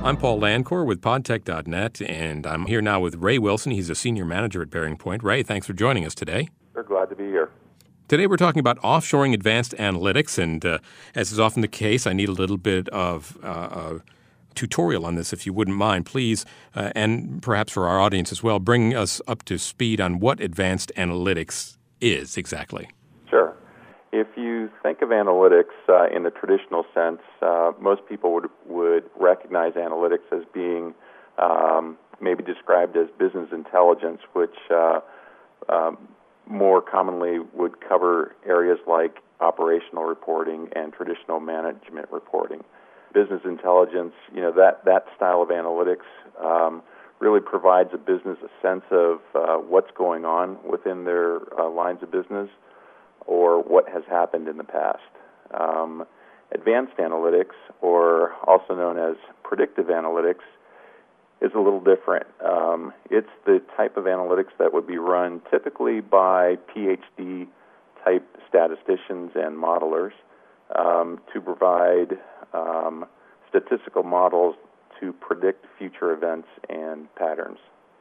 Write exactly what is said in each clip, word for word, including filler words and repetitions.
I'm Paul Landcore with podtech dot net, and I'm here now with Ray Wilson. He's a senior manager at Bearing Point. Ray, thanks for joining us today. We're glad to be here. Today we're talking about offshoring advanced analytics, and uh, as is often the case, I need a little bit of uh, uh, tutorial on this, if you wouldn't mind. Please, uh, and perhaps for our audience as well, bring us up to speed on what advanced analytics is exactly. Sure. If you think of analytics uh, in the traditional sense, uh, most people would would recognize analytics as being um, maybe described as business intelligence, which uh, um, more commonly would cover areas like operational reporting and traditional management reporting. Business intelligence, you know, that, that style of analytics um, really provides a business a sense of uh, what's going on within their uh, lines of business or what has happened in the past. Um, advanced analytics, or also known as predictive analytics, is a little different. Um, it's the type of analytics that would be run typically by P H D-type statisticians and modelers um, to provide um, statistical models to predict future events and patterns.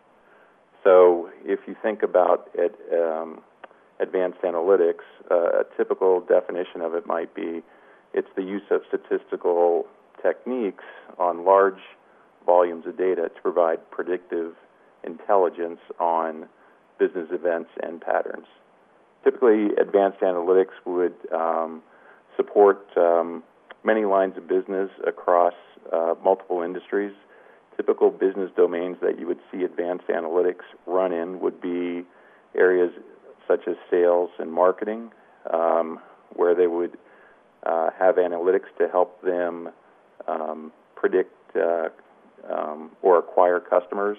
So if you think about it, um, advanced analytics, uh, a typical definition of it might be it's the use of statistical techniques on large volumes of data to provide predictive intelligence on business events and patterns. Typically, advanced analytics would um, support um, many lines of business across uh, multiple industries. Typical business domains that you would see advanced analytics run in would be areas such as sales and marketing, um, where they would uh, have analytics to help them um, predict uh, um, or acquire customers,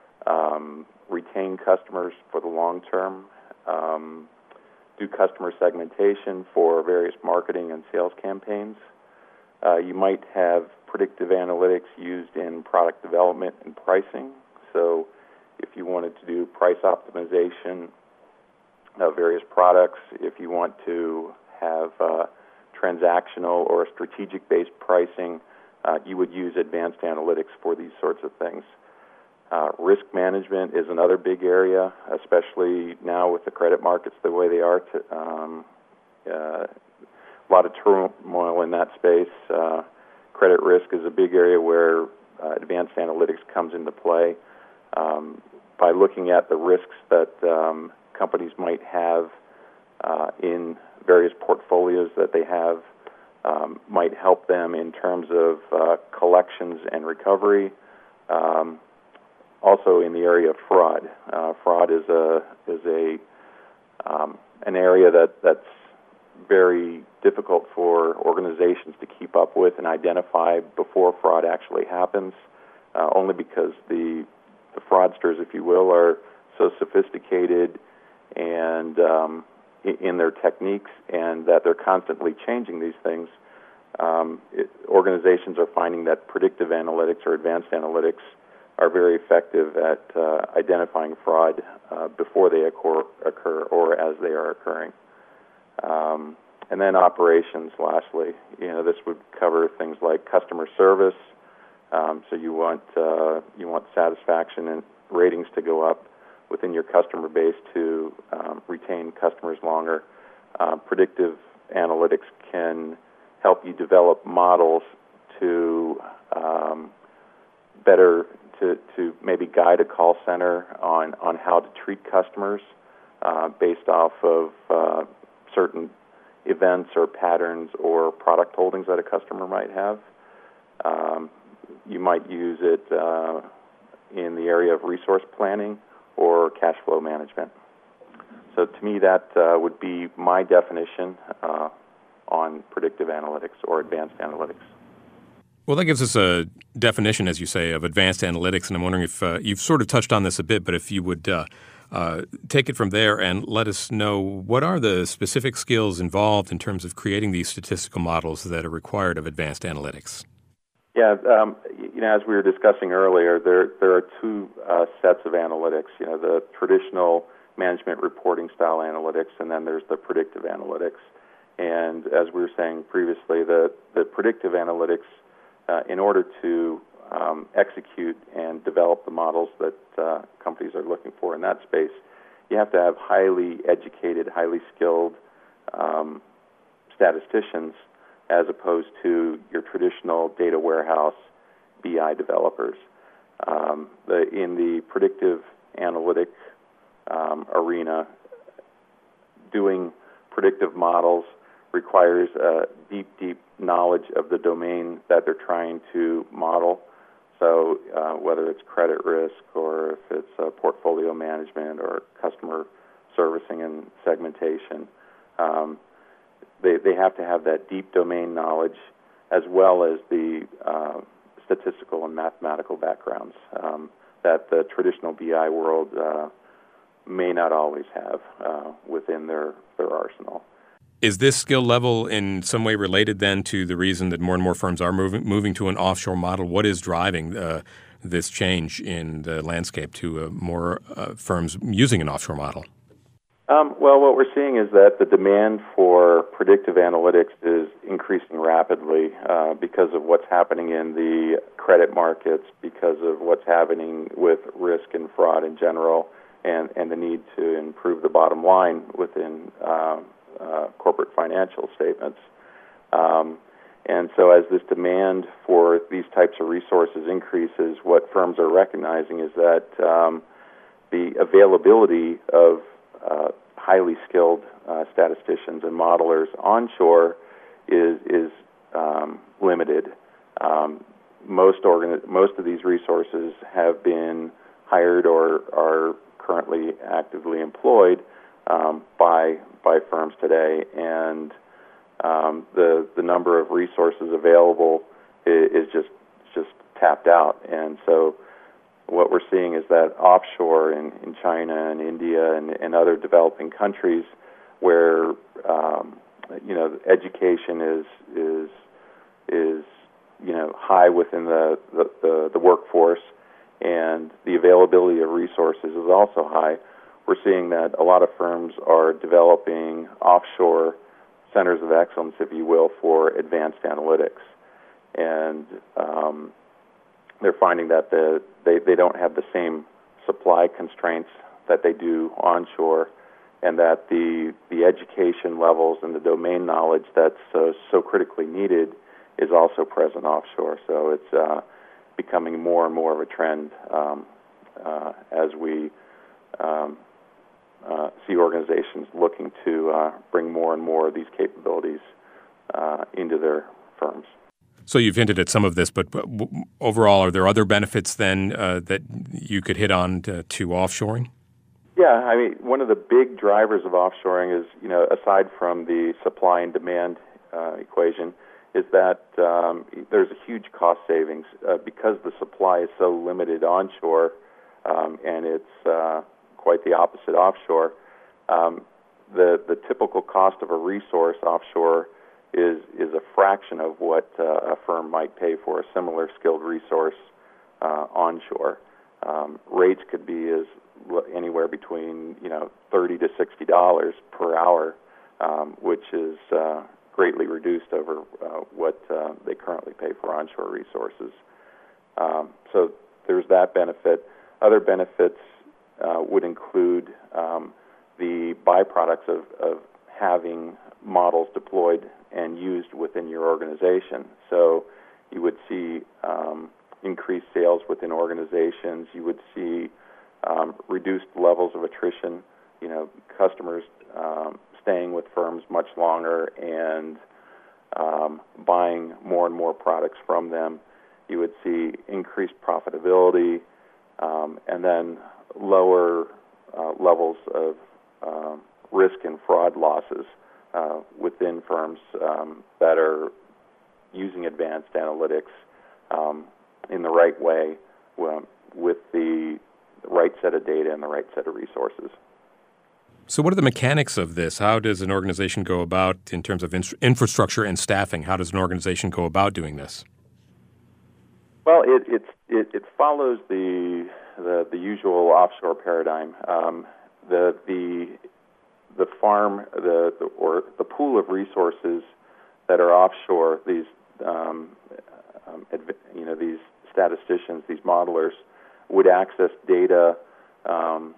um, retain customers for the long term, um, do customer segmentation for various marketing and sales campaigns. Uh, you might have predictive analytics used in product development and pricing. So if you wanted to do price optimization of various products, if you want to have uh, transactional or strategic-based pricing, uh, you would use advanced analytics for these sorts of things. Uh, risk management is another big area, especially now with the credit markets the way they are. To, um, uh, a lot of turmoil in that space. Uh, credit risk is a big area where uh, advanced analytics comes into play. Um, by looking at the risks that um, companies might have uh, in various portfolios that they have, um, might help them in terms of uh, collections and recovery. Um, also in the area of fraud. Uh, fraud is a is a um, an area that, that's very difficult for organizations to keep up with and identify before fraud actually happens, uh, only because the the fraudsters, if you will, are so sophisticated and um, in their techniques, and that they're constantly changing these things. Um, it, organizations are finding that predictive analytics or advanced analytics are very effective at uh, identifying fraud uh, before they occur, occur or as they are occurring. Um, and then operations, lastly, you know, this would cover things like customer service. Um, so you want uh, you want satisfaction and ratings to go up within your customer base to um, retain customers longer. Uh, predictive analytics can help you develop models to um, better to, to maybe guide a call center on, on how to treat customers uh, based off of uh, certain events or patterns or product holdings that a customer might have. Um, you might use it uh, in the area of resource planning or cash flow management. So to me, that uh, would be my definition uh, on predictive analytics or advanced analytics. Well, that gives us a definition, as you say, of advanced analytics, and I'm wondering if uh, you've sort of touched on this a bit, but if you would uh, uh, take it from there and let us know what are the specific skills involved in terms of creating these statistical models that are required of advanced analytics. Yeah, um, you know, as we were discussing earlier, there there are two uh, sets of analytics. You know, the traditional management reporting style analytics, and then there's the predictive analytics. And as we were saying previously, the the predictive analytics, uh, in order to um, execute and develop the models that uh, companies are looking for in that space, you have to have highly educated, highly skilled um, statisticians as opposed to your traditional data warehouse B I developers. Um, the, in the predictive analytic um, arena, doing predictive models requires a deep, deep knowledge of the domain that they're trying to model. So uh, whether it's credit risk or if it's uh, portfolio management or customer servicing and segmentation, um, they, they have to have that deep domain knowledge as well as the uh, statistical and mathematical backgrounds um, that the traditional B I world uh, may not always have uh, within their, their arsenal. Is this skill level in some way related then to the reason that more and more firms are moving moving to an offshore model? What is driving uh, this change in the landscape to uh, more uh, firms using an offshore model? Um, well, what we're seeing is that the demand for predictive analytics is increasing rapidly uh, because of what's happening in the credit markets, because of what's happening with risk and fraud in general, and, and the need to improve the bottom line within uh, uh, corporate financial statements. Um, and so as this demand for these types of resources increases, what firms are recognizing is that um, the availability of Uh, highly skilled uh, statisticians and modelers onshore is is um, limited. Um, most organ- most of these resources have been hired or are currently actively employed um, by by firms today, and um, the the number of resources available is, is just just tapped out, and so what we're seeing is that offshore in, in China and India and, and other developing countries where um, you know education is is is you know high within the, the, the, the workforce and the availability of resources is also high, we're seeing that a lot of firms are developing offshore centers of excellence, if you will, for advanced analytics. And um, they're finding that the, they, they don't have the same supply constraints that they do onshore, and that the the education levels and the domain knowledge that's uh, so critically needed is also present offshore. So it's uh, becoming more and more of a trend um, uh, as we um, uh, see organizations looking to uh, bring more and more of these capabilities uh, into their firms. So you've hinted at some of this, but overall, are there other benefits then uh, that you could hit on to, to offshoring? Yeah, I mean, one of the big drivers of offshoring is, you know, aside from the supply and demand uh, equation, is that um, there's a huge cost savings uh, because the supply is so limited onshore, um, and it's uh, quite the opposite offshore. Um, the the typical cost of a resource offshore is is a fraction of what uh, a firm might pay for a similar skilled resource uh, onshore. Um, rates could be as anywhere between you know thirty to sixty dollars per hour, um, which is uh, greatly reduced over uh, what uh, they currently pay for onshore resources. Um, so there's that benefit. Other benefits uh, would include um, the byproducts of, of having models deployed and used within your organization. So you would see um, increased sales within organizations. You would see um, reduced levels of attrition, you know, customers um, staying with firms much longer and um, buying more and more products from them. You would see increased profitability um, and then lower uh, levels of um, risk and fraud losses uh, within firms um, that are using advanced analytics um, in the right way um, with the right set of data and the right set of resources. So what are the mechanics of this? How does an organization go about, in terms of in- infrastructure and staffing, how does an organization go about doing this? Well, it it it, it follows the, the the usual offshore paradigm. Um, the the the farm the, the or the pool of resources that are offshore, these um, um, adv- you know these statisticians, these modelers, would access data um,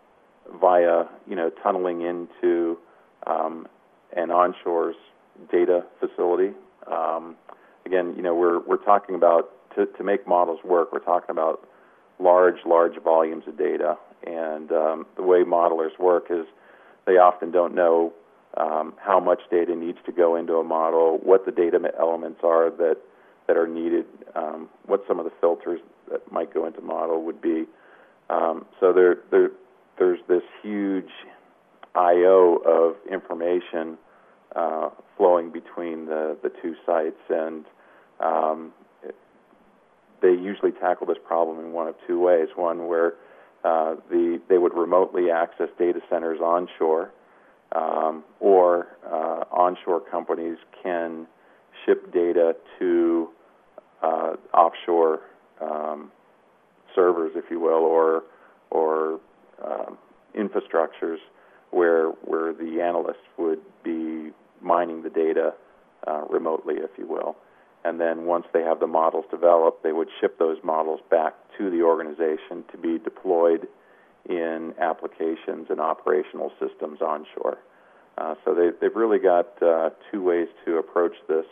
via, you know, tunneling into um, an onshore's data facility. Um, again, you know, we're we're talking about to, to make models work. We're talking about large, large volumes of data, and um, the way modelers work is they often don't know um, how much data needs to go into a model, what the data elements are that that are needed, um, what some of the filters that might go into model would be. Um, so there, there, there's this huge I O of information uh, flowing between the, the two sites, and um, it, they usually tackle this problem in one of two ways. One where uh, the they would remotely access data centers onshore, um, or uh, onshore companies can ship data to uh, offshore um, servers, if you will, or or um, infrastructures where where the analysts would be mining the data uh, remotely, if you will. And then once they have the models developed, they would ship those models back to the organization to be deployed in applications and operational systems onshore. Uh, so they, they've really got uh, two ways to approach this.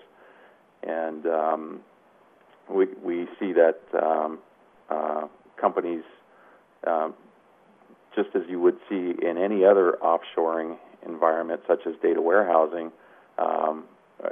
And um, we, we see that um, uh, companies, um, just as you would see in any other offshoring environment, such as data warehousing, um,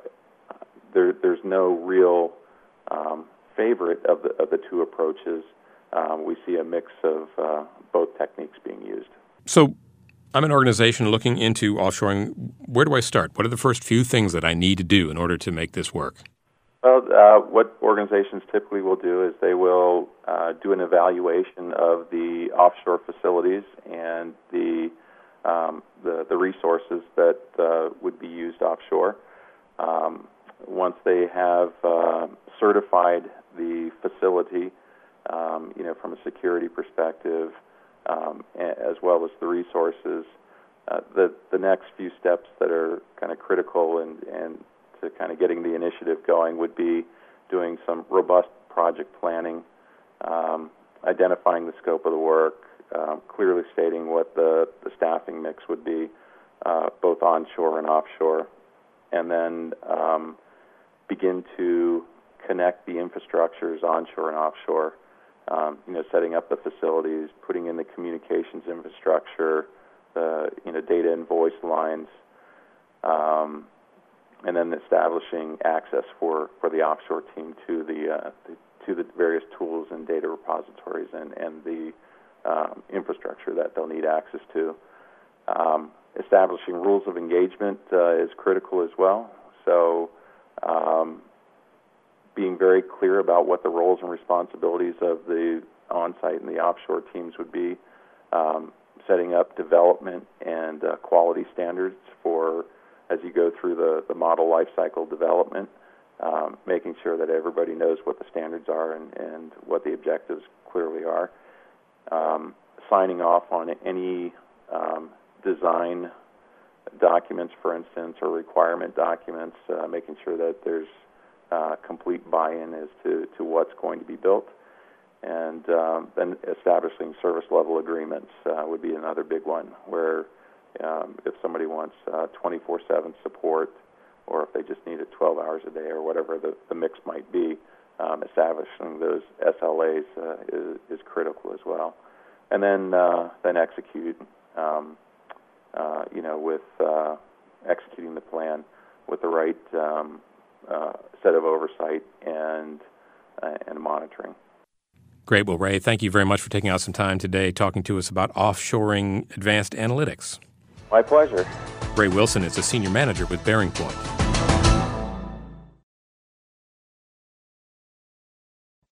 there, there's no real um, favorite of the, of the two approaches. Um, we see a mix of uh, both techniques being used. So I'm an organization looking into offshoring. Where do I start? What are the first few things that I need to do in order to make this work? Well, uh, what organizations typically will do is they will uh, do an evaluation of the offshore facilities and the um, the, the resources that uh, would be used offshore. Um, once they have uh, certified the facility, um, you know, from a security perspective, um, as well as the resources, uh, the the next few steps that are kind of critical and and to kind of getting the initiative going would be doing some robust project planning, um, identifying the scope of the work, um, clearly stating what the, the staffing mix would be, uh, both onshore and offshore, and then um, begin to connect the infrastructures onshore and offshore, um, you know, setting up the facilities, putting in the communications infrastructure, the, you know, data and voice lines, um, and then establishing access for, for the offshore team to the, uh, the to the various tools and data repositories and, and the um, infrastructure that they'll need access to. Um, establishing rules of engagement uh, is critical as well. So um, being very clear about what the roles and responsibilities of the on-site and the offshore teams would be, um, setting up development and uh, quality standards for as you go through the, the model lifecycle development, um, making sure that everybody knows what the standards are and, and what the objectives clearly are. Um, signing off on any um, design documents, for instance, or requirement documents, uh, making sure that there's uh, complete buy-in as to, to what's going to be built. And um, then establishing service level agreements uh, would be another big one, where Um, if somebody wants uh, twenty-four seven support, or if they just need it twelve hours a day, or whatever the, the mix might be, um, establishing those S L As uh, is, is critical as well. And then uh, then execute, um, uh, you know, with uh, executing the plan with the right um, uh, set of oversight and uh, and monitoring. Great. Well, Ray, thank you very much for taking out some time today talking to us about offshoring advanced analytics. My pleasure. Ray Wilson is a senior manager with Bearing Point.